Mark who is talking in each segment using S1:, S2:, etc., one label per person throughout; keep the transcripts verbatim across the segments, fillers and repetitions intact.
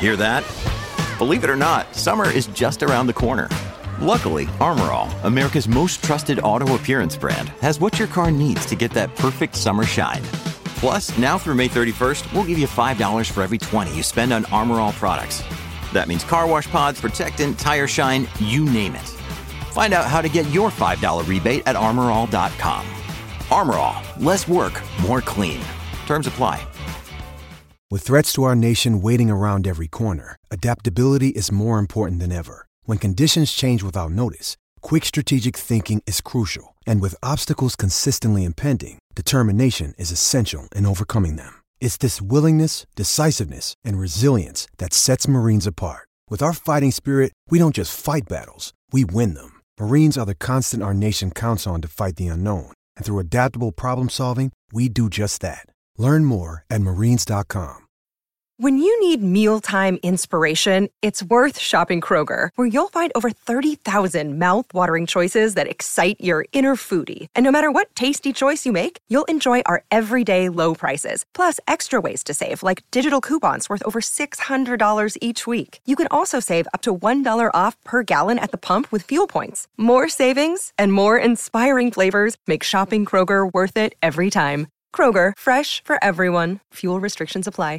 S1: Hear that? Believe it or not, summer is just around the corner. Luckily, Armor All, America's most trusted auto appearance brand, has what your car needs to get that perfect summer shine. Plus, now through May thirty-first, we'll give you five dollars for every twenty you spend on Armor All products. That means car wash pods, protectant, tire shine, you name it. Find out how to get your five dollars rebate at armor all dot com. Armor All, less work, more clean. Terms apply.
S2: With threats to our nation waiting around every corner, adaptability is more important than ever. When conditions change without notice, quick strategic thinking is crucial. And with obstacles consistently impending, determination is essential in overcoming them. It's this willingness, decisiveness, and resilience that sets Marines apart. With our fighting spirit, we don't just fight battles, we win them. Marines are the constant our nation counts on to fight the unknown. And through adaptable problem solving, we do just that. Learn more at marines dot com.
S3: When you need mealtime inspiration, it's worth shopping Kroger, where you'll find over thirty thousand mouth-watering choices that excite your inner foodie. And no matter what tasty choice you make, you'll enjoy our everyday low prices, plus extra ways to save, like digital coupons worth over six hundred dollars each week. You can also save up to one dollar off per gallon at the pump with fuel points. More savings and more inspiring flavors make shopping Kroger worth it every time. Kroger, fresh for everyone. Fuel restrictions apply.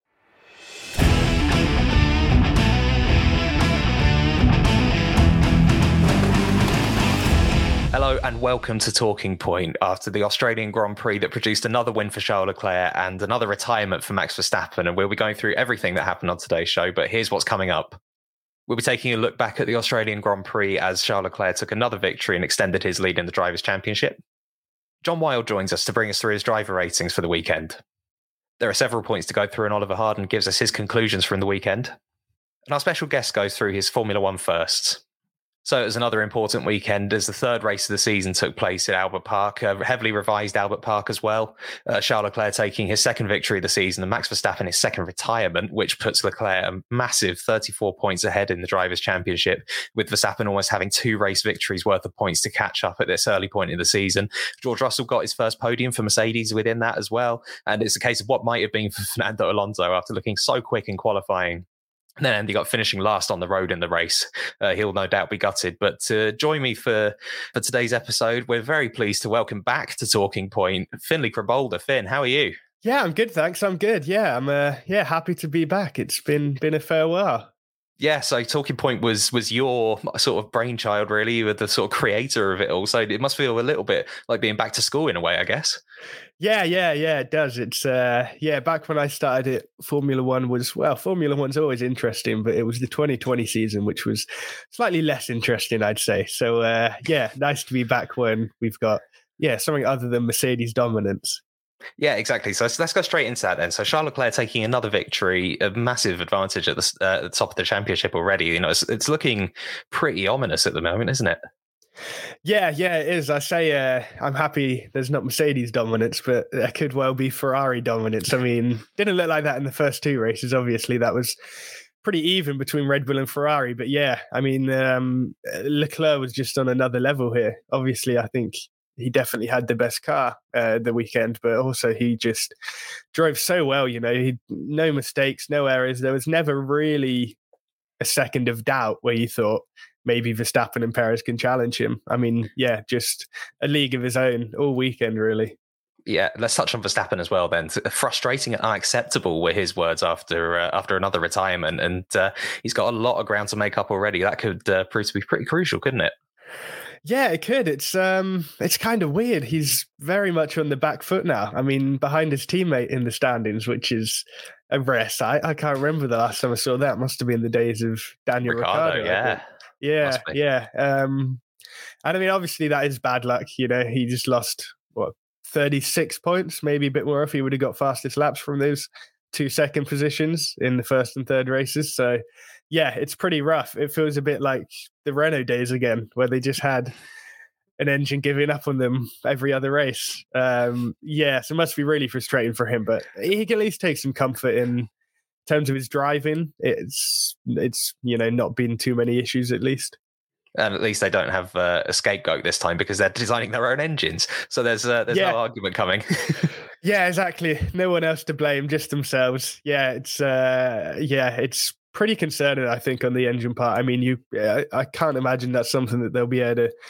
S4: Hello and welcome to Talking Point. After the Australian Grand Prix that produced another win for Charles Leclerc and another retirement for Max Verstappen, and we'll be going through everything that happened on today's show, but here's what's coming up. We'll be taking a look back at the Australian Grand Prix as Charles Leclerc took another victory and extended his lead in the Drivers' Championship. John Wilde joins us to bring us through his driver ratings for the weekend. There are several points to go through, and Oliver Harden gives us his conclusions from the weekend. And our special guest goes through his Formula One firsts. So it was another important weekend as the third race of the season took place at Albert Park, a heavily revised Albert Park as well. Uh, Charles Leclerc taking his second victory of the season and Max Verstappen his second retirement, which puts Leclerc a massive thirty-four points ahead in the Drivers' Championship, with Verstappen almost having two race victories worth of points to catch up at this early point in the season. George Russell got his first podium for Mercedes within that as well. And it's a case of what might have been for Fernando Alonso after looking so quick in qualifying. And then Andy got finishing last on the road in the race. Uh, he'll no doubt be gutted. But to join me for, for today's episode, we're very pleased to welcome back to Talking Point, Finlay Krabolda. Finn, how are you?
S5: Yeah, I'm good, thanks. I'm good. Yeah, I'm uh, yeah happy to be back. It's been been a fair while.
S4: Yeah, so Talking Point was was your sort of brainchild, really. You were the sort of creator of it all. So it must feel a little bit like being back to school in a way, I guess.
S5: Yeah, yeah, yeah, it does. It's, uh, yeah, back when I started it, Formula One was, well, Formula One's always interesting, but it was the twenty twenty season, which was slightly less interesting, I'd say. So, uh, yeah, nice to be back when we've got, yeah, something other than Mercedes dominance.
S4: Yeah, exactly. So let's, let's go straight into that then. So Charles Leclerc taking another victory, a massive advantage at the, uh, at the top of the championship already. You know, it's, it's looking pretty ominous at the moment, isn't it?
S5: Yeah, yeah, it is. I say uh, I'm happy there's not Mercedes dominance, but there could well be Ferrari dominance. I mean, didn't look like that in the first two races. Obviously, that was pretty even between Red Bull and Ferrari. But yeah, I mean, um, Leclerc was just on another level here. Obviously, I think he definitely had the best car uh, the weekend, but also he just drove so well. You know, he no mistakes, no errors. There was never really a second of doubt where you thought maybe Verstappen and Perez can challenge him. I mean, yeah, just a league of his own all weekend, really.
S4: Yeah, let's touch on Verstappen as well then. Frustrating and unacceptable were his words after uh, after another retirement, and uh, he's got a lot of ground to make up already. That could uh, prove to be pretty crucial, couldn't it?
S5: Yeah, it could. It's um, it's kind of weird. He's very much on the back foot now. I mean, behind his teammate in the standings, which is a rare sight. I can't remember the last time I saw that. Must have been the days of Daniel Ricciardo.
S4: yeah.
S5: Yeah, yeah. Um, and I mean, obviously that is bad luck. You know, he just lost, what, thirty-six points, maybe a bit more if he would have got fastest laps from those two second positions in the first and third races. So, yeah, it's pretty rough. It feels a bit like the Renault days again, where they just had an engine giving up on them every other race. Um, yeah, so it must be really frustrating for him, but he can at least take some comfort in terms of his driving. It's, it's you know, not been too many issues at least.
S4: And at least they don't have uh, a scapegoat this time because they're designing their own engines. So there's uh, there's
S5: yeah.
S4: no argument coming.
S5: Yeah, exactly. No one else to blame, just themselves. Yeah, it's uh, yeah, it's pretty concerning, I think, on the engine part. I mean, you, I, I can't imagine that's something that they'll be able to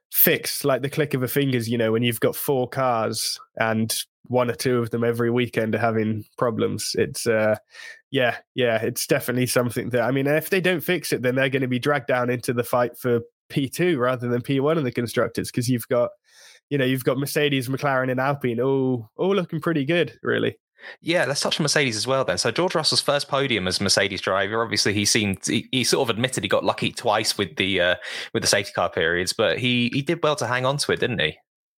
S5: fix like the click of a fingers. You know, when you've got four cars and one or two of them every weekend are having problems. It's uh, yeah, yeah, it's definitely something that, I mean, if they don't fix it, then they're going to be dragged down into the fight for P two rather than P one in the constructors, because you've got, you know, you've got Mercedes, McLaren, and Alpine all all looking pretty good, really.
S4: Yeah, let's touch on Mercedes as well then. So George Russell's first podium as Mercedes driver. Obviously, he seemed he, he sort of admitted he got lucky twice with the uh, with the safety car periods, but he he did well to hang on to it, didn't he?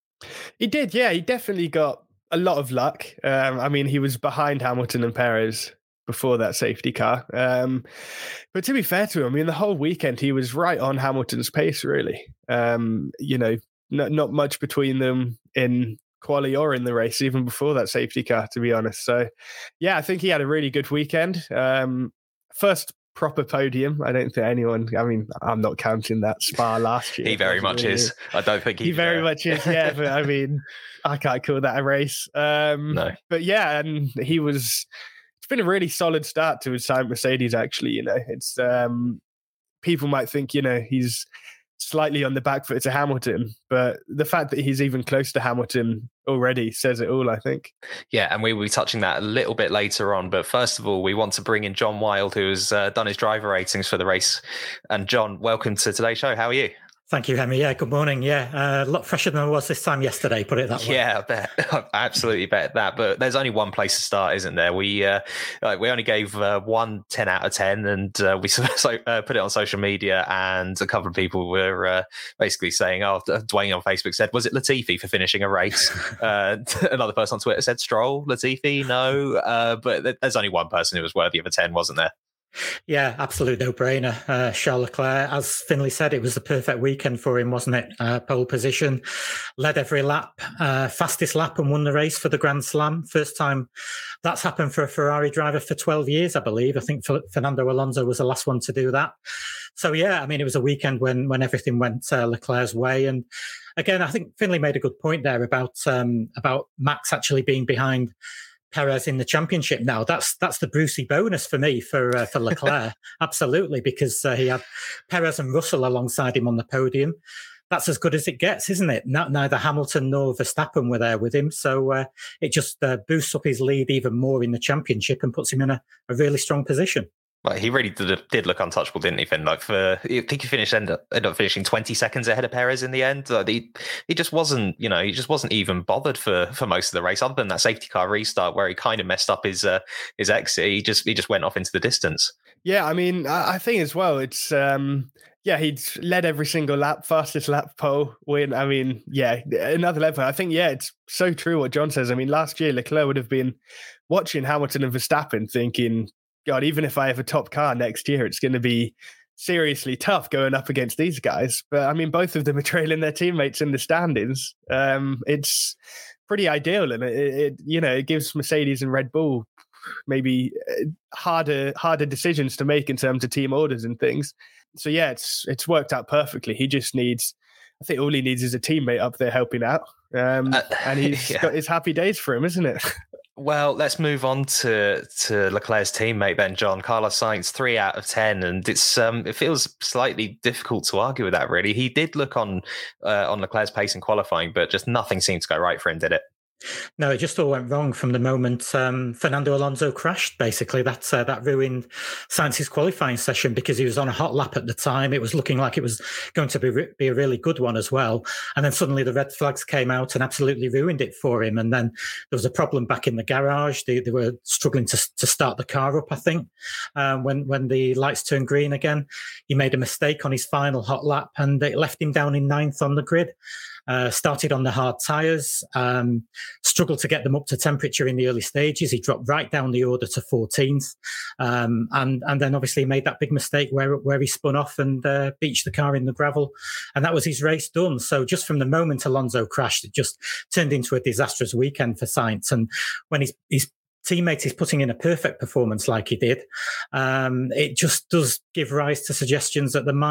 S5: He did, yeah. He definitely got a lot of luck. Um, I mean, he was behind Hamilton and Perez before that safety car. Um, but to be fair to him, I mean, the whole weekend he was right on Hamilton's pace, really. Um, you know, not not much between them in quali or in the race, even before that safety car, to be honest. So, yeah, I think he had a really good weekend. Um, first proper podium. I don't think anyone, I mean, I'm not counting that Spa last year.
S4: He very much really, is. I don't think he,
S5: he very uh... much is, yeah. But I mean, I can't call that a race. Um,
S4: no.
S5: But yeah, and he was, it's been a really solid start to his time at Mercedes, actually. You know, it's, um, people might think, you know, he's slightly on the back foot to Hamilton, but the fact that he's even close to Hamilton already says it all, I think.
S4: Yeah, and we will be touching that a little bit later on. But first of all, we want to bring in John Wild, who has uh, done his driver ratings for the race. And John, welcome to today's show. How are you?
S6: Thank you, Henry. Yeah, good morning. Yeah, uh, a lot fresher than I was this time yesterday, put it that way.
S4: Yeah, I bet. I absolutely bet that. But there's only one place to start, isn't there? We uh, like, we only gave uh, one ten out of ten, and uh, we so, uh, put it on social media, and a couple of people were uh, basically saying, oh, Dwayne on Facebook said, was it Latifi for finishing a race? uh, another person on Twitter said, Stroll, Latifi, no. Uh, but there's only one person who was worthy of a ten, wasn't there?
S6: Yeah, absolute no-brainer. Uh, Charles Leclerc, as Finlay said, it was the perfect weekend for him, wasn't it? Uh, pole position, led every lap, uh, fastest lap and won the race for the Grand Slam. First time that's happened for a Ferrari driver for twelve years, I believe. I think Fernando Alonso was the last one to do that. So, yeah, I mean, it was a weekend when when everything went uh, Leclerc's way. And again, I think Finlay made a good point there about um, about Max actually being behind Perez in the championship now. That's that's the Brucey bonus for me for uh, for Leclerc. Absolutely, because uh, he had Perez and Russell alongside him on the podium. That's as good as it gets, isn't it? Not, neither Hamilton nor Verstappen were there with him, so uh, it just uh, boosts up his lead even more in the championship and puts him in a, a really strong position.
S4: Well, he really did, did look untouchable, didn't he, Finn? Like, for I think he finished ended up, ended up finishing twenty seconds ahead of Perez in the end. Like, he he just wasn't, you know, he just wasn't even bothered for, for most of the race, other than that safety car restart where he kind of messed up his uh, his exit. He just he just went off into the distance.
S5: Yeah, I mean, I, I think as well, it's um, yeah, he'd led every single lap, fastest lap pole win. I mean, yeah, another level. I think, yeah, it's so true what John says. I mean, last year Leclerc would have been watching Hamilton and Verstappen, thinking, God, even if I have a top car next year, it's going to be seriously tough going up against these guys. But I mean, both of them are trailing their teammates in the standings. Um, it's pretty ideal, and it, it, you know, it gives Mercedes and Red Bull maybe harder, harder decisions to make in terms of team orders and things. So yeah, it's it's worked out perfectly. He just needs, I think, all he needs is a teammate up there helping out, um, uh, and he's yeah. got his happy days for him, isn't it?
S4: Well, let's move on to, to Leclerc's teammate then, John. Carlos Sainz, three out of ten, and it's um, it feels slightly difficult to argue with that, really. He did look on uh, on Leclerc's pace in qualifying, but just nothing seemed to go right for him, did it?
S6: No, it just all went wrong from the moment um, Fernando Alonso crashed, basically. That, uh, that ruined Sainz's qualifying session because he was on a hot lap at the time. It was looking like it was going to be, re- be a really good one as well. And then suddenly the red flags came out and absolutely ruined it for him. And then there was a problem back in the garage. They, they were struggling to, to start the car up, I think, um, when, when the lights turned green again. He made a mistake on his final hot lap and it left him down in ninth on the grid. Uh, started on the hard tyres, um, struggled to get them up to temperature in the early stages. He dropped right down the order to fourteenth, um, and and then obviously made that big mistake where where he spun off and uh, beached the car in the gravel, and that was his race done. So just from the moment Alonso crashed, it just turned into a disastrous weekend for Sainz. And when his his teammate is putting in a perfect performance like he did, um, it just does give rise to suggestions that there might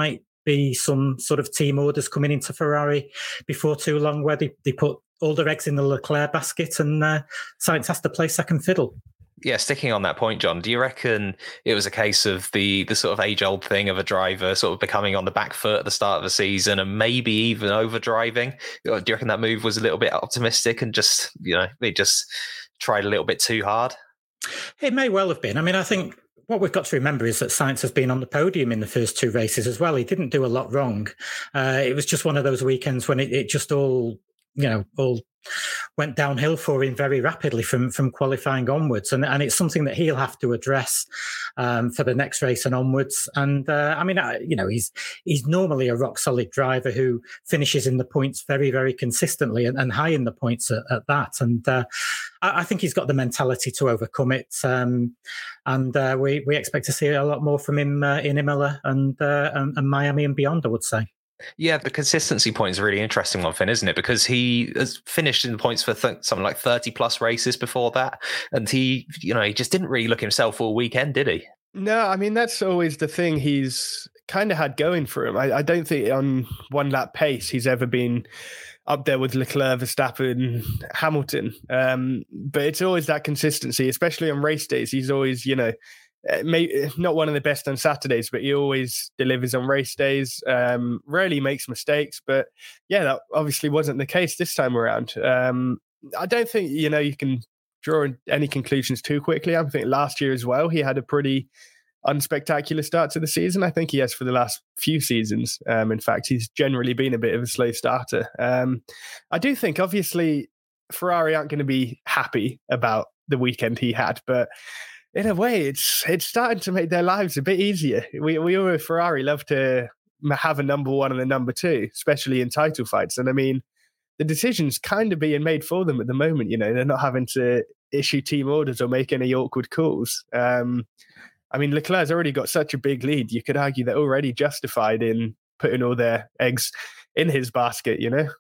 S6: be some sort of team orders coming into Ferrari before too long, where they, they put all their eggs in the Leclerc basket and uh, Sainz has to play second fiddle.
S4: Yeah, sticking on that point, John, do you reckon it was a case of the the sort of age-old thing of a driver sort of becoming on the back foot at the start of the season and maybe even overdriving? Do you reckon that move was a little bit optimistic and just, you know, they just tried a little bit too hard?
S6: It may well have been. I mean, I think what we've got to remember is that Sainz has been on the podium in the first two races as well. He didn't do a lot wrong. Uh, it was just one of those weekends when it, it just all, you know, all went downhill for him very rapidly from from qualifying onwards, and and it's something that he'll have to address um, for the next race and onwards. And uh, I mean, I, you know, he's he's normally a rock solid driver who finishes in the points very very consistently and, and high in the points at, at that. And uh, I, I think he's got the mentality to overcome it. Um, and uh, we we expect to see a lot more from him uh, in Imola and, uh, and and Miami and beyond, I would say.
S4: Yeah, the consistency point is a really interesting one, Finn, isn't it? Because he has finished in the points for th- something like thirty plus races before that. And he, you know, he just didn't really look himself all weekend, did he?
S5: No, I mean, that's always the thing he's kind of had going for him. I, I don't think on one lap pace he's ever been up there with Leclerc, Verstappen, Hamilton. Um, but it's always that consistency, especially on race days. He's always, you know, Maybe not one of the best on Saturdays, but he always delivers on race days. Um, rarely makes mistakes, but yeah, that obviously wasn't the case this time around. Um, I don't think, you know, you can draw any conclusions too quickly. I think last year as well, he had a pretty unspectacular start to the season. I think he has for the last few seasons. Um, in fact, he's generally been a bit of a slow starter. Um, I do think, obviously, Ferrari aren't going to be happy about the weekend he had, but in a way, it's it's starting to make their lives a bit easier. We we all at Ferrari love to have a number one and a number two, especially in title fights. And I mean, the decision's kind of being made for them at the moment. You know, they're not having to issue team orders or make any awkward calls. Um, I mean, Leclerc's already got such a big lead. You could argue they're already justified in putting all their eggs in his basket, you know?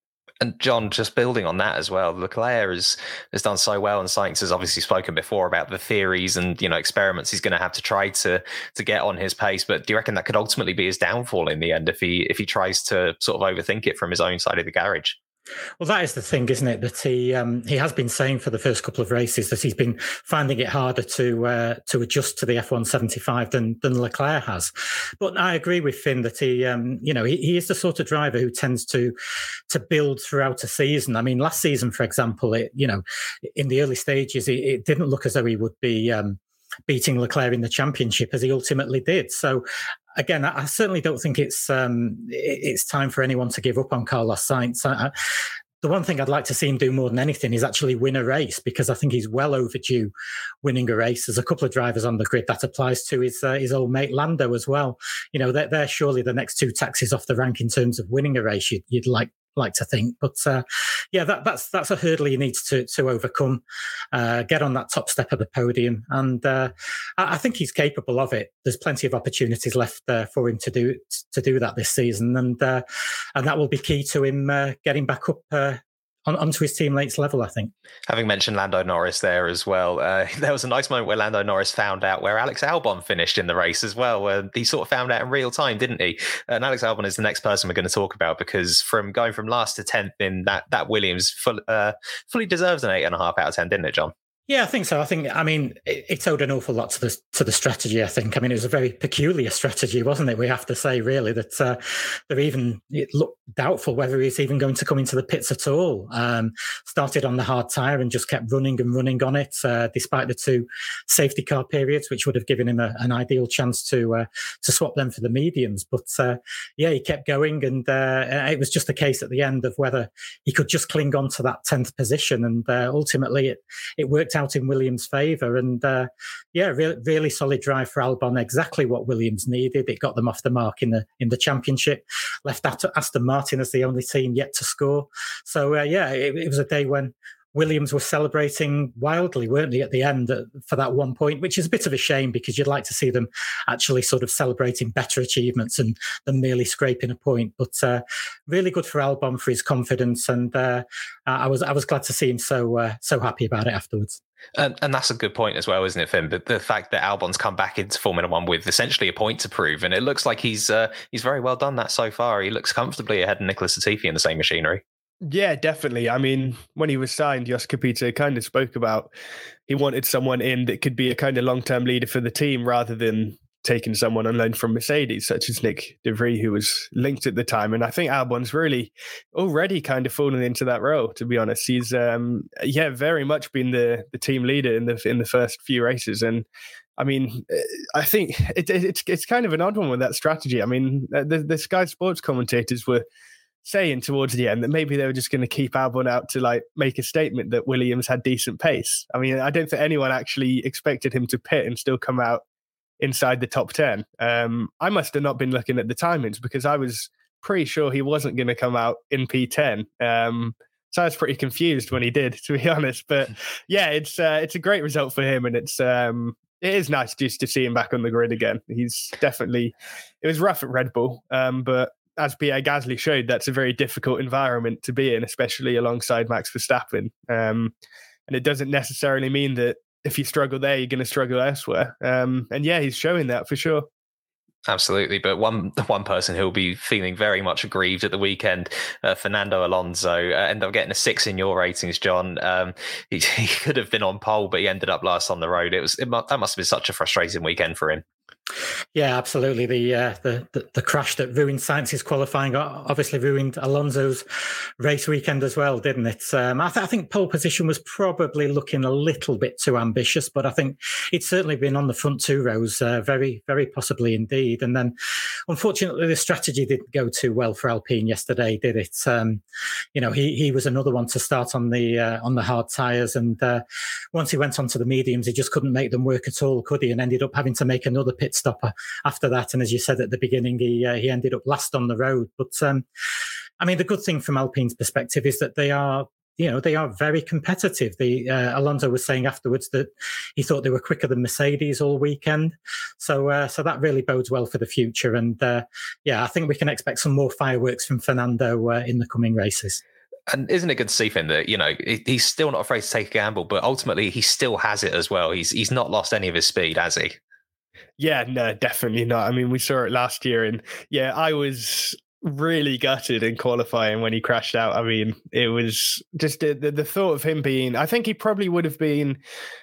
S4: And John, just building on that as well, Leclerc has, has done so well, and Sainz has obviously spoken before about the theories and, you know, experiments he's going to have to try to to get on his pace. But do you reckon that could ultimately be his downfall in the end if he if he tries to sort of overthink it from his own side of the garage?
S6: Well, that is the thing, isn't it? That he um, he has been saying for the first couple of races that he's been finding it harder to uh, to adjust to the F one seventy-five than than Leclerc has. But I agree with Finn that he um, you know he, he is the sort of driver who tends to to build throughout a season. I mean, last season, for example, it you know in the early stages, it, it didn't look as though he would be um, beating Leclerc in the championship as he ultimately did. So. Again, I certainly don't think it's um, it's time for anyone to give up on Carlos Sainz. I, I, the one thing I'd like to see him do more than anything is actually win a race, because I think he's well overdue winning a race. There's a couple of drivers on the grid that applies to his uh, his old mate Lando as well. You know, they're, they're surely the next two taxis off the rank in terms of winning a race. You'd, you'd like like to think, but uh, yeah, that, that's that's a hurdle he needs to to overcome. Uh, get on that top step of the podium, and uh, I, I think he's capable of it. There's plenty of opportunities left uh, for him to do to do that this season, and uh, and that will be key to him uh, getting back up uh, on, onto his teammates' level, I think. Having mentioned Lando Norris there as well, uh, there was a nice moment where Lando Norris found out where Alex Albon finished in the race as well, where he sort of found out in real time, didn't he? And Alex Albon is the next person we're going to talk about, because from going from last to tenth in that, that Williams full, uh, fully deserves an eight and a half out of ten, didn't it, John? Yeah, I think so. I think, I mean, it, it owed an awful lot to the to the strategy, I think. I mean, it was a very peculiar strategy, wasn't it? We have to say, really, that uh, they're even, it looked doubtful whether he's even going to come into the pits at all. Um, started on the hard tyre and just kept running and running on it, uh, despite the two safety car periods, which would have given him a, an ideal chance to uh, to swap them for the mediums. But uh, yeah, he kept going, and uh, it was just a case at the end of whether he could just cling on to that tenth position. And uh, ultimately, it, it worked out in Williams' favour, and uh, yeah, really, really solid drive for Albon. Exactly what Williams needed. It got them off the mark in the in the championship. Left Aston Martin as the only team yet to score. So uh, yeah, it, it was a day when Williams were celebrating wildly, weren't they, at the end for that one point, which is a bit of a shame because you'd like to see them actually sort of celebrating better achievements and than merely scraping a point. But uh, really good for Albon for his confidence, and uh, I was I was glad to see him so uh, so happy about it afterwards.
S4: And, and that's a good point as well, isn't it, Finn? But the fact that Albon's come back into Formula One with essentially a point to prove, and it looks like he's uh, he's very well done that so far. He looks comfortably ahead of Nicholas Latifi in the same machinery.
S5: Yeah, definitely. I mean, when he was signed, Jos Capito kind of spoke about he wanted someone in that could be a kind of long-term leader for the team rather than taking someone on loan from Mercedes, such as Nick De Vries, who was linked at the time. And I think Albon's really already kind of fallen into that role, to be honest. He's, um, yeah, very much been the the team leader in the in the first few races. And I mean, I think it, it, it's it's kind of an odd one with that strategy. I mean, the, the Sky Sports commentators were saying towards the end that maybe they were just going to keep Albon out to like make a statement that Williams had decent pace. I mean, I don't think anyone actually expected him to pit and still come out inside the top ten. Um, I must have not been looking at the timings because I was pretty sure he wasn't going to come out in P ten. Um, so I was pretty confused when he did, to be honest. But yeah, it's uh, it's a great result for him, and it's um, it is nice just to see him back on the grid again. He's definitely, it was rough at Red Bull, um, but as Pierre Gasly showed, that's a very difficult environment to be in, especially alongside Max Verstappen. Um, and it doesn't necessarily mean that if you struggle there, you're going to struggle elsewhere. Um, and yeah, he's showing that for sure.
S4: Absolutely. But one one person who'll be feeling very much aggrieved at the weekend, uh, Fernando Alonso, uh, ended up getting a six in your ratings, John. Um, he, he could have been on pole, but he ended up last on the road. It was it, that must have been such a frustrating weekend for him.
S6: Yeah, absolutely. The, uh, the the the crash that ruined Sainz's qualifying obviously ruined Alonso's race weekend as well, didn't it? Um, I, th- I think pole position was probably looking a little bit too ambitious, but I think it's certainly been on the front two rows, uh, very, very possibly indeed. And then, unfortunately, the strategy didn't go too well for Alpine yesterday, did it? Um, you know, he he was another one to start on the uh, on the hard tyres, and uh, once he went onto the mediums, he just couldn't make them work at all, could he? And ended up having to make another pit stopper after that. And as you said at the beginning, he uh, he ended up last on the road. But um, I mean, the good thing from Alpine's perspective is that they are, you know, they are very competitive. The uh, Alonso was saying afterwards that he thought they were quicker than Mercedes all weekend. So uh, so that really bodes well for the future. And uh, yeah, I think we can expect some more fireworks from Fernando uh, in the coming races.
S4: And isn't it good to see, Finn, that, you know, he's still not afraid to take a gamble, but ultimately he still has it as well. He's he's not lost any of his speed, has he?
S5: Yeah, no, definitely not. I mean, we saw it last year, and yeah, I was really gutted in qualifying when he crashed out. I mean, it was just the, the, the thought of him being, I think he probably would have been,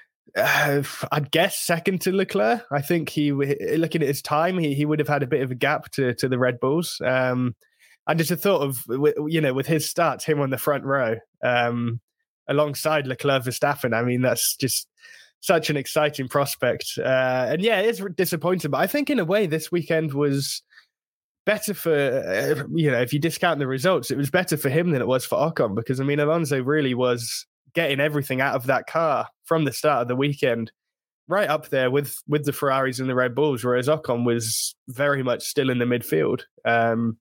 S5: uh, I'd guess, second to Leclerc. I think he, looking at his time, he, he would have had a bit of a gap to, to the Red Bulls. Um, and just the thought of, you know, with his starts, him on the front row, um, alongside Leclerc Verstappen, I mean, that's just such an exciting prospect. Uh, and yeah, it's disappointing, but I think in a way this weekend was better for, uh, you know, if you discount the results, it was better for him than it was for Ocon, because I mean, Alonso really was getting everything out of that car from the start of the weekend, right up there with, with the Ferraris and the Red Bulls, whereas Ocon was very much still in the midfield. Um,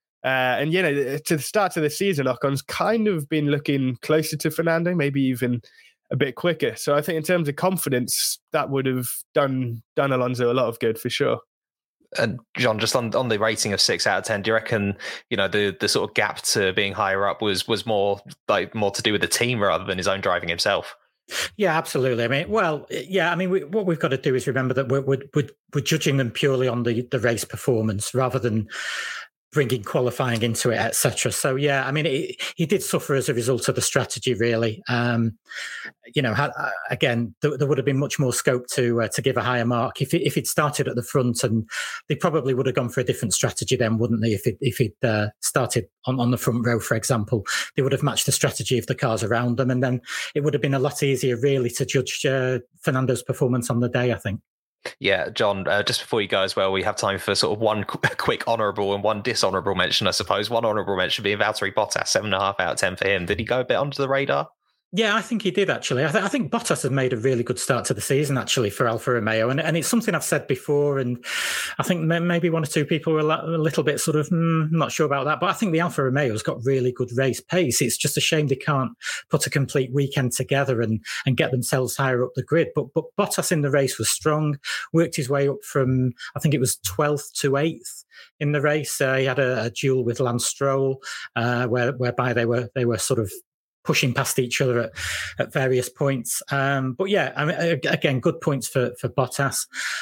S5: uh, and, you know, to the start of the season, Ocon's kind of been looking closer to Fernando, maybe even a bit quicker. So I think in terms of confidence, that would have done done Alonso a lot of good for sure.
S4: And John, just on, on the rating of six out of ten, do you reckon, you know, the the sort of gap to being higher up was was more like more to do with the team rather than his own driving himself?
S6: Yeah, absolutely. I mean, well, yeah, I mean, we, what we've got to do is remember that we're we're, we're judging them purely on the, the race performance rather than bringing qualifying into it, et cetera. So, yeah, I mean, it, he did suffer as a result of the strategy, really. Um, you know, ha, again, there, there would have been much more scope to uh, to give a higher mark. If, it, if he'd started at the front, and they probably would have gone for a different strategy then, wouldn't they? If, it, if he'd uh, started on, on the front row, for example, they would have matched the strategy of the cars around them. And then it would have been a lot easier, really, to judge uh, Fernando's performance on the day, I think.
S4: Yeah, John, uh, just before you go as well, we have time for sort of one qu- quick honourable and one dishonourable mention, I suppose. One honourable mention being Valtteri Bottas, seven and a half out of ten for him. Did he go a bit under the radar?
S6: Yeah, I think he did, actually. I, th- I think Bottas has made a really good start to the season, actually, for Alfa Romeo. And, and it's something I've said before. And I think maybe one or two people were a little bit sort of mm, not sure about that. But I think the Alfa Romeo's got really good race pace. It's just a shame they can't put a complete weekend together and, and get themselves higher up the grid. But, but Bottas in the race was strong, worked his way up from, I think it was twelfth to eighth in the race. Uh, he had a, a duel with Lance Stroll, uh, where, whereby they were they were sort of pushing past each other at, at various points. Um, but yeah, I mean, again, good points for, for Bottas.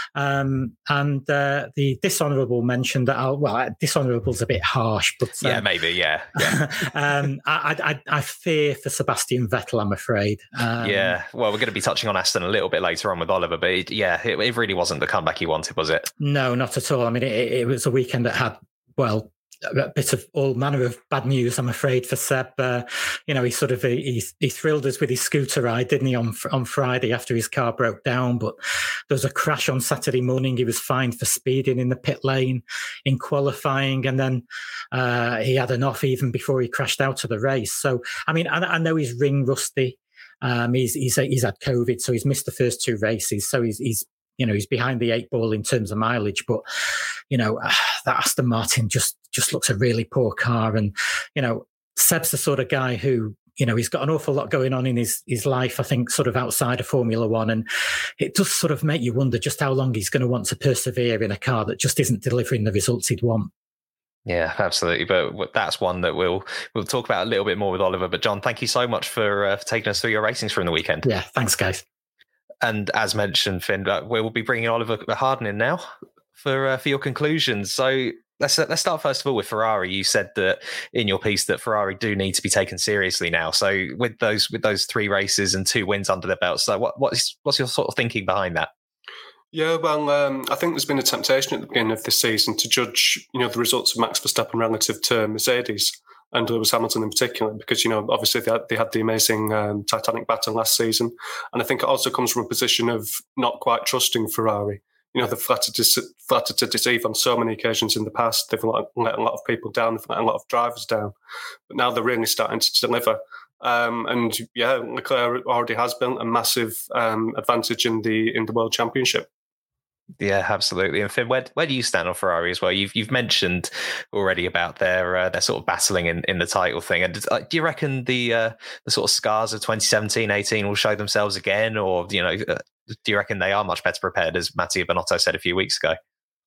S6: Um, and uh, the dishonourable mention that I'll, well, dishonourable's a bit harsh, but um,
S4: yeah, maybe, yeah. yeah.
S6: um, I, I, I fear for Sebastian Vettel, I'm afraid. Um,
S4: yeah, well, we're going to be touching on Aston a little bit later on with Oliver, but it, yeah, it, it really wasn't the comeback he wanted, was it?
S6: No, not at all. I mean, it, it was a weekend that had, well, a bit of all manner of bad news, I'm afraid, for Seb. Uh, you know, he sort of he, he thrilled us with his scooter ride, didn't he, on on Friday after his car broke down? But there was a crash on Saturday morning. He was fined for speeding in the pit lane in qualifying, and then uh, he had an off even before he crashed out of the race. So, I mean, I, I know he's ring rusty. Um, he's he's he's had COVID, so he's missed the first two races. So he's he's you know he's behind the eight ball in terms of mileage, but you know uh, that Aston Martin just just looks a really poor car. And you know Seb's the sort of guy who you know he's got an awful lot going on in his his life, I think, sort of outside of Formula One, and it does sort of make you wonder just how long he's going to want to persevere in a car that just isn't delivering the results he'd want.
S4: Yeah, absolutely. But that's one that we'll we'll talk about a little bit more with Oliver. But John, thank you so much for, uh, for taking us through your racings from the weekend.
S6: Yeah, thanks, guys.
S4: And as mentioned, Finn, uh, we will be bringing Oliver Harden in now for uh, for your conclusions. So let's let's start first of all with Ferrari. You said that in your piece that Ferrari do need to be taken seriously now. So with those with those three races and two wins under their belts, so what what's what's your sort of thinking behind that?
S7: Yeah, well, um, I think there's been a temptation at the beginning of this season to judge, you know, the results of Max Verstappen relative to Mercedes and Lewis Hamilton in particular, because, you know, obviously they had, they had the amazing um, Titanic battle last season. And I think it also comes from a position of not quite trusting Ferrari. You know, they've flattered to, flattered to deceive on so many occasions in the past. They've let, let a lot of people down. They've let a lot of drivers down. But now they're really starting to deliver. Um, and, yeah, Leclerc already has built a massive um, advantage in the in the World Championship.
S4: Yeah, absolutely. And Finn, where where do you stand on Ferrari as well? You've you've mentioned already about their uh, their sort of battling in, in the title thing. And uh, do you reckon the uh, the sort of scars of twenty seventeen eighteen will show themselves again, or you know, uh, do you reckon they are much better prepared, as Mattia Binotto said a few weeks ago?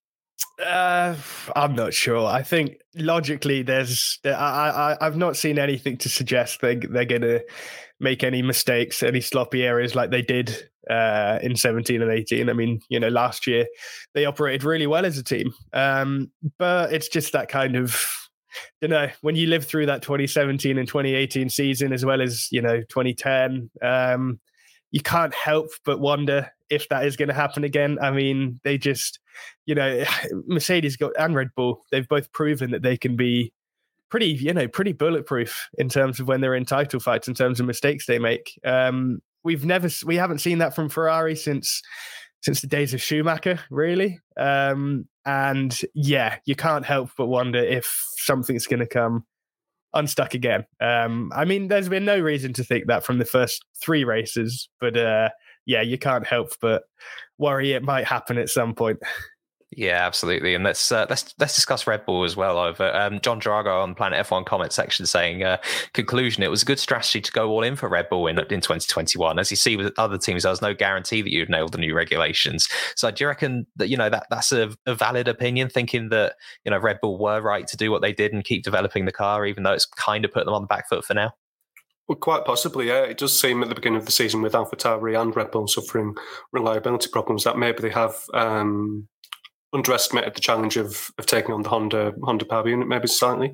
S5: Uh, I'm not sure. I think logically, there's I, I I've not seen anything to suggest they they're going to make any mistakes, any sloppy areas like they did uh, in seventeen and eighteen. I mean, you know, last year they operated really well as a team, um, but it's just that kind of, you know, when you live through that twenty seventeen and twenty eighteen season as well as, you know, twenty ten, um, you can't help but wonder if that is going to happen again. I mean, they just, you know, Mercedes got and Red Bull, they've both proven that they can be pretty, you know, pretty bulletproof in terms of when they're in title fights, in terms of mistakes they make. Um, we've never, we haven't seen that from Ferrari since, since the days of Schumacher, really. Um, and yeah, you can't help but wonder if something's going to come unstuck again. Um, I mean, there's been no reason to think that from the first three races, but uh, yeah, you can't help but worry it might happen at some point.
S4: Yeah, absolutely. And let's uh, let's let's discuss Red Bull as well. Over um, John Drago on Planet F one comment section saying, uh, conclusion, it was a good strategy to go all in for Red Bull in in twenty twenty-one. As you see with other teams, there was no guarantee that you'd nail the new regulations. So do you reckon that, you know, that that's a, a valid opinion, thinking that, you know, Red Bull were right to do what they did and keep developing the car, even though it's kind of put them on the back foot for now?
S7: Well, quite possibly, yeah. It does seem at the beginning of the season with AlphaTauri and Red Bull suffering reliability problems that maybe they have um, underestimated the challenge of of taking on the Honda Honda power unit maybe slightly.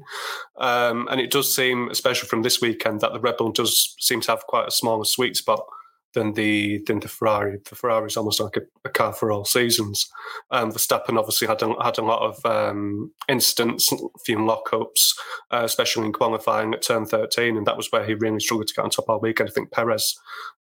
S7: Um, and it does seem, especially from this weekend, that the Red Bull does seem to have quite a smaller sweet spot than the than the Ferrari. The Ferrari is almost like a, a car for all seasons. Um, Verstappen obviously had a, had a lot of um, incidents, a few lockups, uh, especially in qualifying at turn thirteen, and that was where he really struggled to get on top all weekend. I think Perez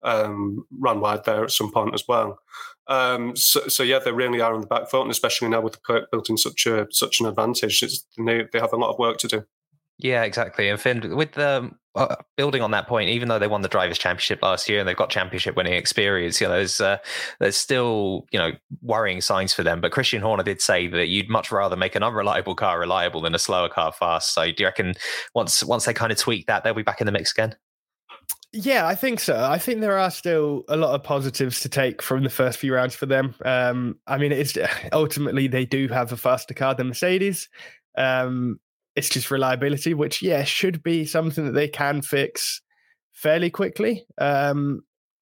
S7: um, ran wide there at some point as well. Um, so, so yeah, they really are on the back foot, and especially now with the Leclerc built in such a such an advantage, it's, they, they have a lot of work to do.
S4: Yeah, exactly. And Finn, with the uh, building on that point, even though they won the Drivers' Championship last year and they've got championship winning experience, you know, there's uh, there's still, you know, worrying signs for them. But Christian Horner did say that you'd much rather make an unreliable car reliable than a slower car fast. So do you reckon once once they kind of tweak that, they'll be back in the mix again?
S5: Yeah, I think so. I think there are still a lot of positives to take from the first few rounds for them. Um, I mean, it's ultimately they do have a faster car than Mercedes. Um, It's just reliability, which, yeah, should be something that they can fix fairly quickly. Um,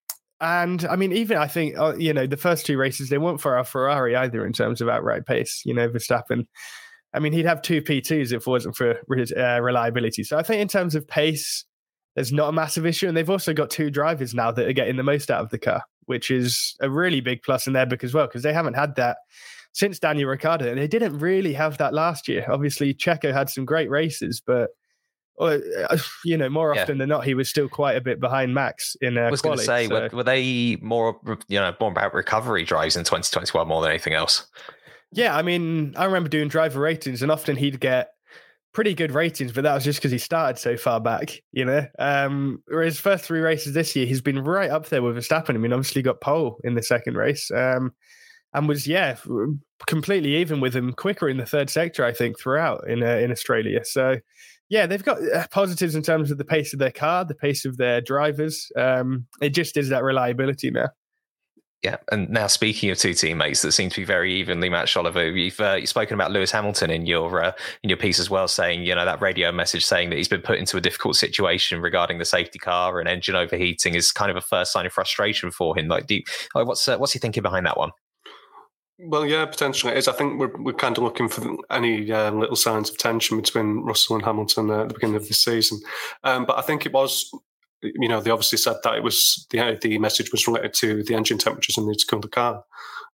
S5: and, I mean, even I think, uh, you know, the first two races, they weren't for our Ferrari either in terms of outright pace. You know, Verstappen, I mean, he'd have two P twos if it wasn't for uh, reliability. So I think in terms of pace, there's not a massive issue. And they've also got two drivers now that are getting the most out of the car, which is a really big plus in their book as well, because they haven't had that since Daniel Ricciardo, and they didn't really have that last year. Obviously, Checo had some great races, but uh, you know, more often yeah. than not, he was still quite a bit behind Max in. Uh,
S4: I was going to say,
S5: so.
S4: were, were they more, you know, more about recovery drives in twenty twenty-one more than anything else?
S5: Yeah, I mean, I remember doing driver ratings, and often he'd get pretty good ratings, but that was just because he started so far back, you know. Um, his first three races this year, he's been right up there with Verstappen. I mean, obviously got pole in the second race. Um, And was, yeah, completely even with him, quicker in the third sector, I think, throughout in uh, in Australia. So, yeah, they've got positives in terms of the pace of their car, the pace of their drivers. Um, it just is that reliability now.
S4: Yeah, and now speaking of two teammates that seem to be very evenly matched, Oliver, you've uh, you've spoken about Lewis Hamilton in your uh, in your piece as well, saying, you know, that radio message saying that he's been put into a difficult situation regarding the safety car and engine overheating is kind of a first sign of frustration for him. Like, do you, like what's uh, what's he thinking behind that one?
S7: Well, yeah, potentially it is. I think we're we're kind of looking for any uh, little signs of tension between Russell and Hamilton uh, at the beginning of this season. Um, but I think it was, you know, they obviously said that it was the the message was related to the engine temperatures and need to cool the car.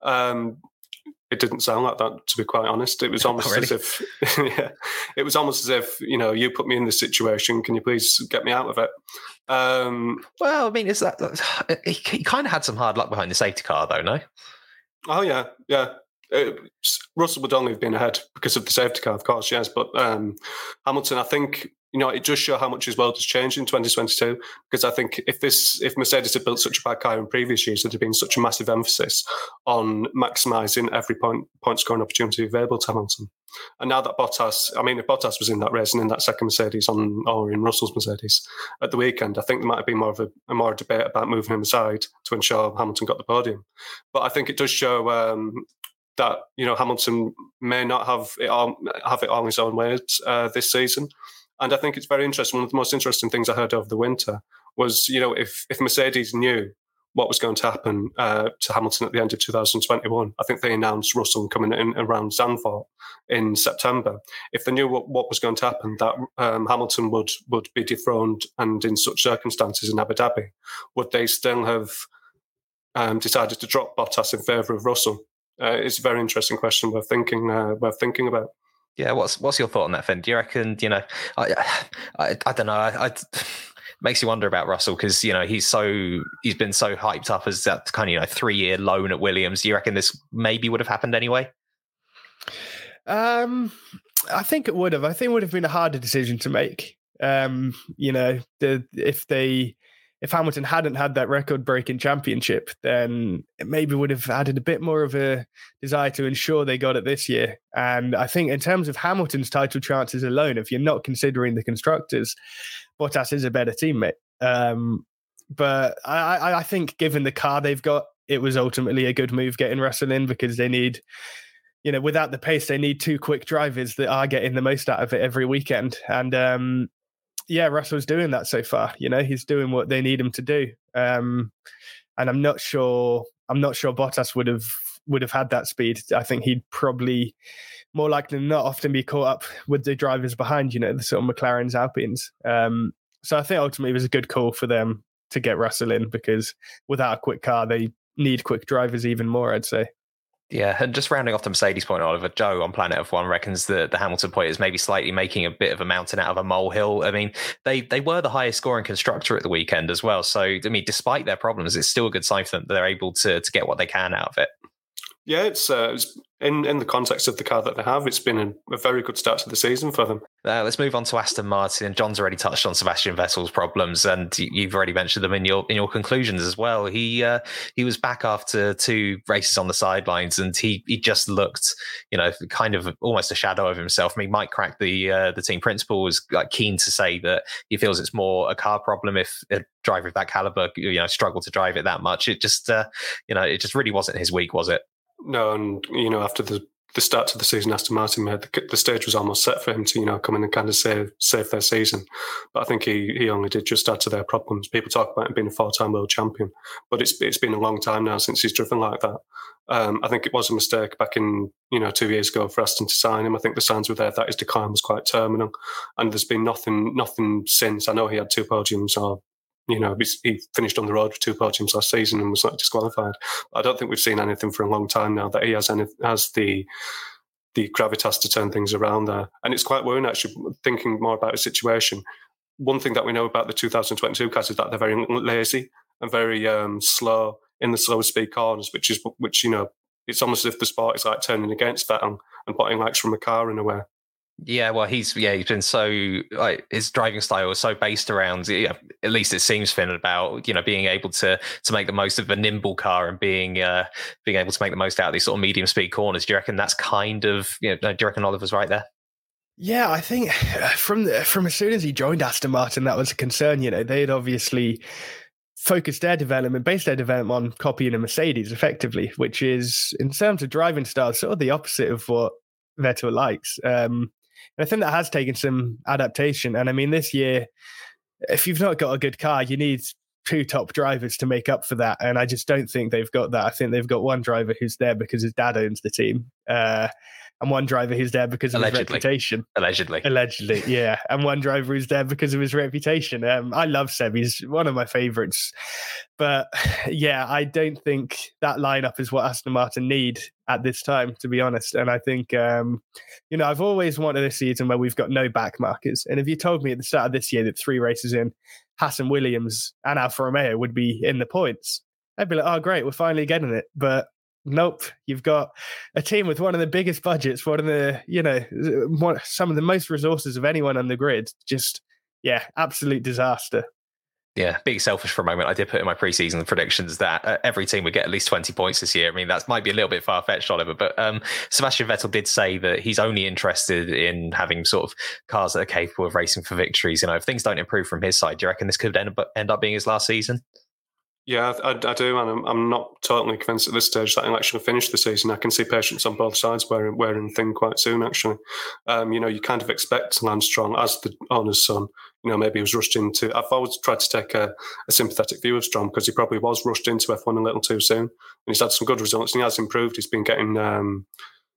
S7: Um, it didn't sound like that, to be quite honest. It was almost
S4: really?
S7: as if, yeah, it was almost as if, you know, you put me in this situation. Can you please get me out of it? Um,
S4: well, I mean, is that he, he kind of had some hard luck behind the safety car, though, no?
S7: Oh, yeah, yeah. Uh, Russell would only have been ahead because of the safety car, of course, yes. But um, Hamilton, I think, you know, it does show how much his world has changed in twenty twenty-two. Because I think if this, if Mercedes had built such a bad car in previous years, there'd have been such a massive emphasis on maximising every point point scoring opportunity available to Hamilton. And now that Bottas, I mean, if Bottas was in that race and in that second Mercedes on or in Russell's Mercedes at the weekend, I think there might have been more of a, a more debate about moving him aside to ensure Hamilton got the podium. But I think it does show um, that, you know, Hamilton may not have it all, have it all his own ways uh, this season. And I think it's very interesting. One of the most interesting things I heard over the winter was, you know, if if Mercedes knew what was going to happen uh, to Hamilton at the end of two thousand twenty-one, I think they announced Russell coming in around Zandvoort in September. If they knew what, what was going to happen, that um, Hamilton would would be dethroned, and in such circumstances in Abu Dhabi, would they still have um, decided to drop Bottas in favour of Russell? Uh, it's a very interesting question worth thinking uh, worth thinking about.
S4: Yeah, what's what's your thought on that, Finn? Do you reckon, you know, I I, I don't know, I, I makes you wonder about Russell because, you know, he's so he's been so hyped up as that kind of, you know, three year loan at Williams. Do you reckon this maybe would have happened anyway?
S5: Um, I think it would have. I think it would have been a harder decision to make. Um, you know, the if they. If Hamilton hadn't had that record-breaking championship, then it maybe would have added a bit more of a desire to ensure they got it this year. And I think in terms of Hamilton's title chances alone, if you're not considering the constructors, Bottas is a better teammate. Um, but I, I think given the car they've got, it was ultimately a good move getting Russell in because they need, you know, without the pace, they need two quick drivers that are getting the most out of it every weekend. And, um, yeah, Russell's doing that so far. You know, he's doing what they need him to do. Um, and I'm not sure. I'm not sure Bottas would have would have had that speed. I think he'd probably more likely than not often be caught up with the drivers behind. You know, the sort of McLarens, Alpines. Um, so I think ultimately it was a good call for them to get Russell in because without a quick car, they need quick drivers even more, I'd say.
S4: Yeah, and just rounding off the Mercedes point, Oliver, Joe on Planet F one reckons that the Hamilton point is maybe slightly making a bit of a mountain out of a molehill. I mean, they they were the highest scoring constructor at the weekend as well. So, I mean, despite their problems, it's still a good sign for them that they're able to to get what they can out of it.
S7: Yeah, it's, uh, it's in, in the context of the car that they have, it's been a, a very good start to the season for them.
S4: Uh, let's move on to Aston Martin. John's already touched on Sebastian Vettel's problems, and you've already mentioned them in your in your conclusions as well. He uh, he was back after two races on the sidelines, and he he just looked, you know, kind of almost a shadow of himself. I mean, Mike Crack, the uh, the team principal, was like keen to say that he feels it's more a car problem if a driver of that caliber, you know, struggled to drive it that much. It just, uh, you know, it just really wasn't his week, was it?
S7: No, and you know, after the, the start to the season, Aston Martin made the, the stage was almost set for him to, you know, come in and kind of save save their season. But I think he he only did just add to their problems. People talk about him being a four-time world champion, but it's it's been a long time now since he's driven like that. Um, I think it was a mistake back in, you know, two years ago for Aston to sign him. I think the signs were there that his decline was quite terminal, and there's been nothing nothing since. I know he had two podiums, or you know, he finished on the road with two podiums last season and was not disqualified. I don't think we've seen anything for a long time now that he has any, has the the gravitas to turn things around there. And it's quite worrying, actually, thinking more about his situation. One thing that we know about the two thousand twenty-two cars is that they're very lazy and very um, slow in the slower speed corners, which is, which you know, it's almost as if the sport is like turning against Vettel and putting likes from a car in a way.
S4: Yeah, well, he's yeah, he's been so like his driving style is so based around, yeah, at least it seems, Finn, about you know being able to to make the most of a nimble car and being uh, being able to make the most out of these sort of medium speed corners. Do you reckon that's kind of you know? Do you reckon Oliver's right there?
S5: Yeah, I think from the, from as soon as he joined Aston Martin, that was a concern. You know, they had obviously focused their development, based their development on copying a Mercedes, effectively, which is in terms of driving style sort of the opposite of what Vettel likes. Um, I think that has taken some adaptation. And I mean, this year, if you've not got a good car, you need two top drivers to make up for that. And I just don't think they've got that. I think they've got one driver who's there because his dad owns the team. Uh, and one driver who's there because of
S4: Allegedly.
S5: his reputation.
S4: Allegedly.
S5: Allegedly, yeah. And one driver who's there because of his reputation. Um, I love Seb. He's one of my favourites. But yeah, I don't think that lineup is what Aston Martin need at this time, to be honest. And I think, um, you know, I've always wanted a season where we've got no back markers. And if you told me at the start of this year that three races in, Hassan Williams and Alfa Romeo would be in the points, I'd be like, oh, great, we're finally getting it. But nope, you've got a team with one of the biggest budgets, one of the, you know, one, some of the most resources of anyone on the grid. Just, yeah, absolute disaster.
S4: Yeah, being selfish for a moment, I did put in my preseason predictions that uh, every team would get at least twenty points this year. I mean, that might be a little bit far-fetched, Oliver, but um, Sebastian Vettel did say that he's only interested in having sort of cars that are capable of racing for victories. You know, if things don't improve from his side, do you reckon this could end up, end up being his last season?
S7: Yeah, I, I do, and I'm, I'm not totally convinced at this stage that he'll actually finish the season. I can see patience on both sides wearing, wearing thin quite soon, actually. Um, you know, you kind of expect Lance Stroll, as the owner's son, you know, maybe he was rushed into... I've always tried to take a, a sympathetic view of Stroll because he probably was rushed into F one a little too soon. And he's had some good results, and he has improved. He's been getting um,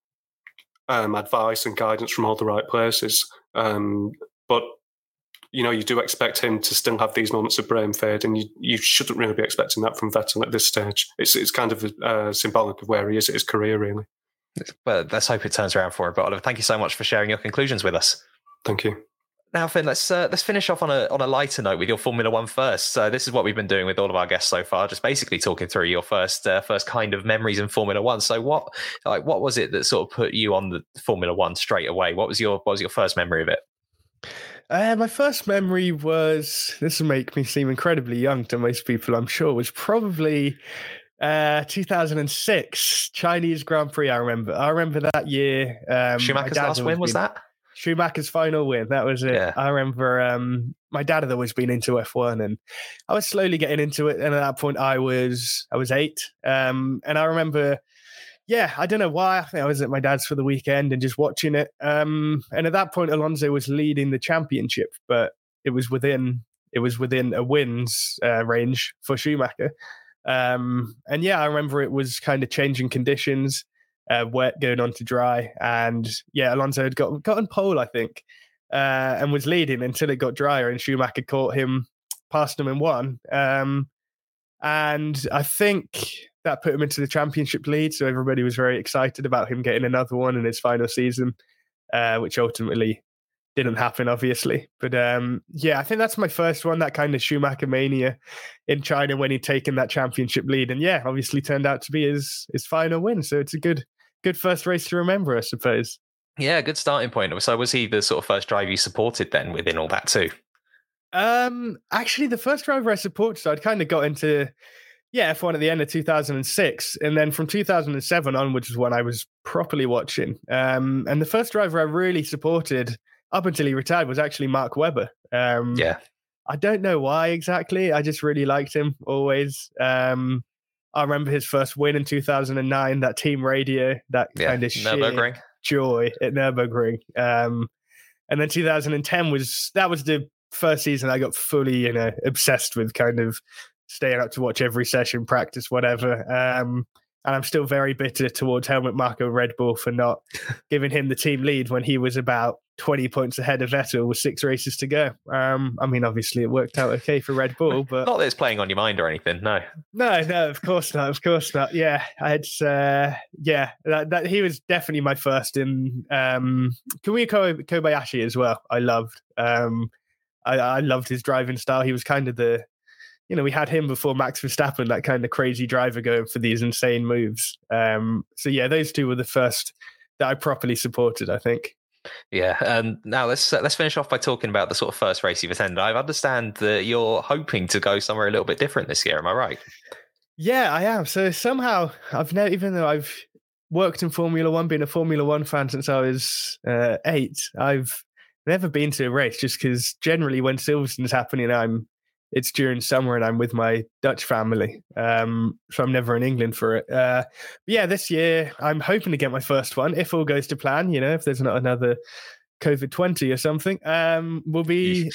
S7: um, advice and guidance from all the right places. Um, but... You know, you do expect him to still have these moments of brain fade, and you, you shouldn't really be expecting that from Vettel at this stage. It's it's kind of uh, symbolic of where he is at his career, really.
S4: Well, let's hope it turns around for him. But Oliver, thank you so much for sharing your conclusions with us.
S7: Thank you.
S4: Now, Finn, let's uh, let's finish off on a on a lighter note with your Formula One first. So this is what we've been doing with all of our guests so far, just basically talking through your first uh, first kind of memories in Formula One. So what like what was it that sort of put you on the Formula One straight away? What was your what was your first memory of it?
S5: Uh, my first memory was, this will make me seem incredibly young to most people, I'm sure, was probably uh, two thousand six Chinese Grand Prix. I remember. I remember that year. Um,
S4: Schumacher's last win, was
S5: been,
S4: that?
S5: Schumacher's final win. That was it. Yeah. I remember um, my dad had always been into F one, and I was slowly getting into it. And at that point, I was I was eight, um, and I remember. Yeah, I don't know why. I think I was at my dad's for the weekend and just watching it. Um, and at that point, Alonso was leading the championship, but it was within it was within a wins uh, range for Schumacher. Um, and yeah, I remember it was kind of changing conditions, uh, wet going on to dry, and yeah, Alonso had got gotten pole, I think, uh, and was leading until it got drier, and Schumacher caught him, passed him, and won. Um, and I think. That put him into the championship lead, so everybody was very excited about him getting another one in his final season, uh, which ultimately didn't happen, obviously. But um, yeah, I think that's my first one, that kind of Schumacher mania in China when he'd taken that championship lead. And yeah, obviously turned out to be his his final win. So it's a good good first race to remember, I suppose.
S4: Yeah, good starting point. So was he the sort of first driver you supported then within all that too?
S5: Um, actually, the first driver I supported, so I'd kind of got into yeah F one at the end of two thousand six, and then from two thousand seven onwards was when I was properly watching. Um, and the first driver I really supported up until he retired was actually Mark Webber. Um,
S4: yeah,
S5: I don't know why exactly. I just really liked him always. Um, I remember his first win in two thousand nine, that team radio, that yeah. kind of sheer joy at Nürburgring. Um, and then two thousand ten was, that was the first season I got fully, you know, obsessed with kind of staying up to watch every session, practice, whatever. Um, and I'm still very bitter towards Helmut Marko Red Bull for not giving him the team lead when he was about twenty points ahead of Vettel with six races to go. Um, I mean, obviously it worked out okay for Red Bull, but
S4: not that it's playing on your mind or anything. No,
S5: no, no, of course not. Of course not. Yeah, it's uh, yeah, that, that he was definitely my first in um, Kinuyo Kobayashi as well. I loved, um, I, I loved his driving style. He was kind of the, you know, we had him before Max Verstappen, that kind of crazy driver going for these insane moves. Um, so yeah, those two were the first that I properly supported, I think.
S4: Yeah, and um, now let's uh, let's finish off by talking about the sort of first race you've attended. I understand that you're hoping to go somewhere a little bit different this year. Am I right?
S5: Yeah, I am. So somehow I've never, even though I've worked in Formula One, been a Formula One fan since I was uh, eight, I've never been to a race just because generally when Silverstone's happening, I'm it's during summer and I'm with my Dutch family. Um, so I'm never in England for it. Uh, but yeah, this year I'm hoping to get my first one if all goes to plan, you know, if there's not another COVID twenty or something. Um, we'll be,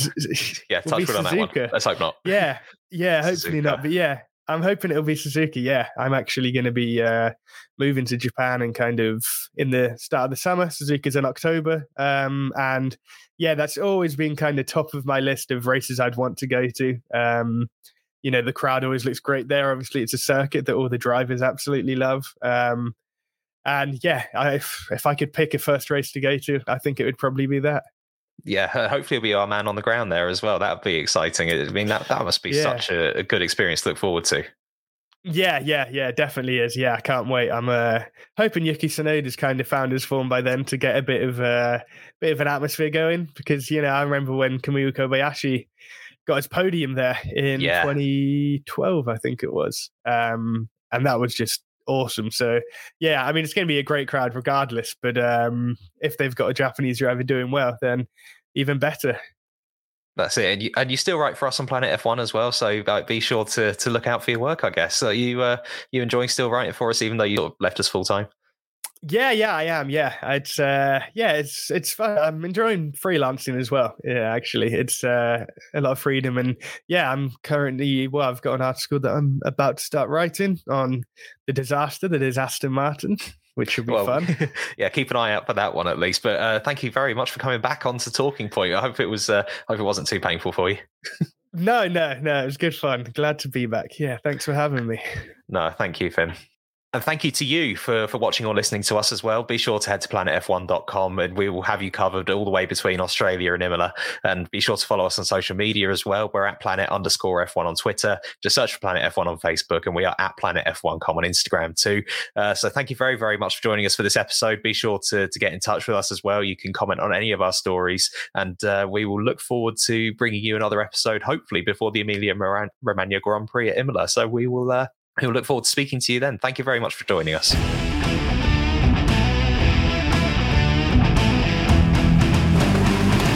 S4: yeah, touch wood on that one. Let's hope not.
S5: Yeah, yeah, hopefully Suzuka. not. But yeah, I'm hoping it'll be Suzuki. Yeah, I'm actually going to be uh, moving to Japan and kind of in the start of the summer. Suzuka's in October. Um, and yeah, that's always been kind of top of my list of races I'd want to go to. Um, you know, the crowd always looks great there. Obviously, it's a circuit that all the drivers absolutely love. Um, and yeah, I, if, if I could pick a first race to go to, I think it would probably be that.
S4: Yeah, hopefully it'll be our man on the ground there as well. That would be exciting. I mean, that, that must be yeah. such a, a good experience to look forward to.
S5: Yeah, yeah, yeah, definitely is. Yeah, I can't wait. I'm uh, hoping Yuki Tsunoda's kind of found his form by then to get a bit of a uh, bit of an atmosphere going, because, you know, I remember when Kinuyo Kobayashi got his podium there in yeah. twenty twelve, I think it was. Um, and that was just awesome. So, yeah, I mean, it's going to be a great crowd regardless, but um, if they've got a Japanese driver doing well, then even better.
S4: That's it. And you, and you still write for us on Planet F one as well, so uh, be sure to to look out for your work, I guess. So you uh, you enjoying still writing for us, even though you left us full time?
S5: Yeah, yeah, I am. Yeah, it's uh, yeah, it's it's fun. I'm enjoying freelancing as well. Yeah, actually, it's uh, a lot of freedom, and yeah, I'm currently well. I've got an article that I'm about to start writing on the disaster that is Aston Martin, which should be well, fun.
S4: Yeah, keep an eye out for that one at least. But uh, thank you very much for coming back onto Talking Point. I hope it was. Uh, hope it wasn't too painful for you.
S5: no, no, no. It was good fun. Glad to be back. Yeah, thanks for having me.
S4: No, thank you, Finn. And thank you to you for, for watching or listening to us as well. Be sure to head to planet f one dot com and we will have you covered all the way between Australia and Imola. And be sure to follow us on social media as well. We're at planet underscore F1 on Twitter. Just search for Planet F one on Facebook, and we are at Planet F one dot com on Instagram too. Uh, so thank you very, very much for joining us for this episode. Be sure to, to get in touch with us as well. You can comment on any of our stories, and uh, we will look forward to bringing you another episode, hopefully before the Emilia Romagna Grand Prix at Imola. So we will... Uh, We'll look forward to speaking to you then. Thank you very much for joining us.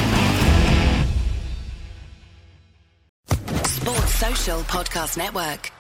S8: Sports Social Podcast Network.